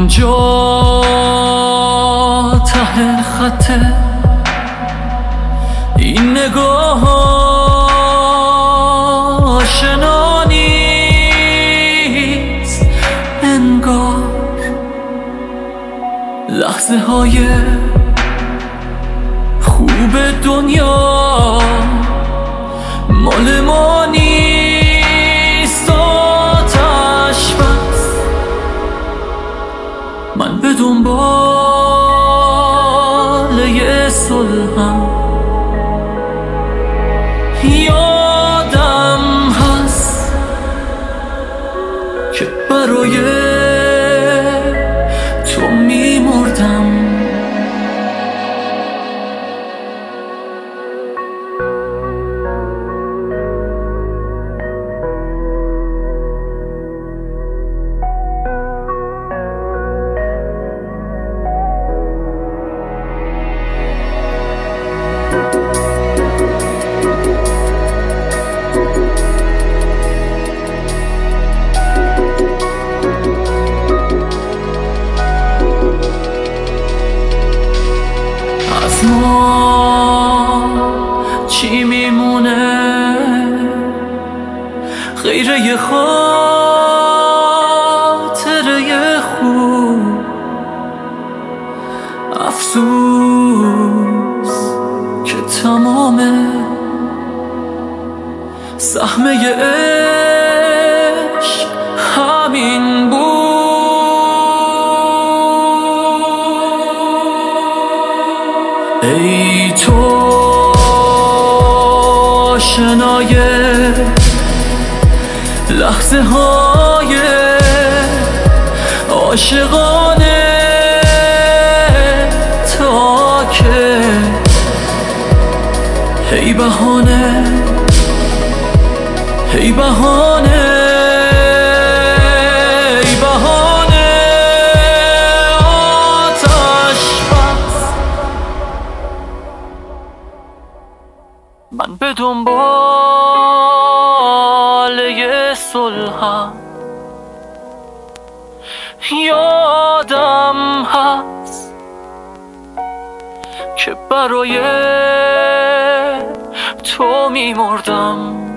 همونجا ته خطه این نگاه آشنا نیست انگار لحظه های خوب دنیا مال ما نیست آتش بس من به دنبال یه صلحم یادم هست که برای تو میمردم از ما چی میمونه غیر یه خاطره خوب افسوس که تمام سهمه عشق همین بود ای تو آشنای لحظه های عاشقانه تا که هی بهانه هی بهانه من به دنبال یه صلحم یادم هست که برای تو میمردم